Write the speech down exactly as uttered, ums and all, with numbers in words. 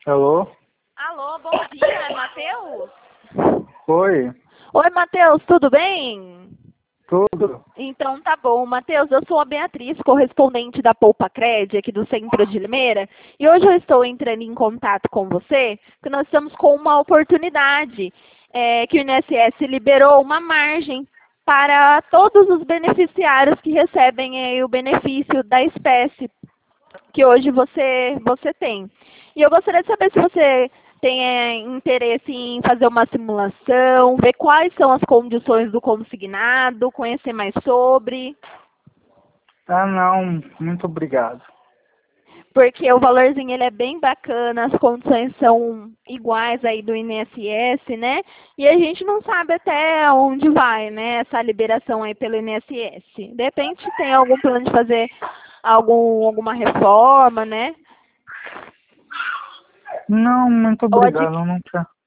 Alô? Alô, bom dia, é Matheus? Oi, Oi, Matheus, tudo bem? tudo? Então tá bom, Matheus, eu sou a Beatriz, correspondente da Poupa Cred, aqui do centro de Limeira, e hoje eu estou entrando em contato com você, porque nós estamos com uma oportunidade, é, que o I N S S liberou uma margem para todos os beneficiários que recebem aí, o benefício da espécie que hoje você, você tem. E eu gostaria de saber se você tem é, interesse em fazer uma simulação, ver quais são as condições do consignado, conhecer mais sobre, Ah, não, muito obrigado. porque o valorzinho ele é bem bacana, as condições são iguais aí do I N S S, né? E a gente não sabe até onde vai, né, essa liberação aí pelo I N S S. De repente tem algum plano de fazer algum, alguma reforma, né? Não, muito Ou obrigado, adqui- eu não quero.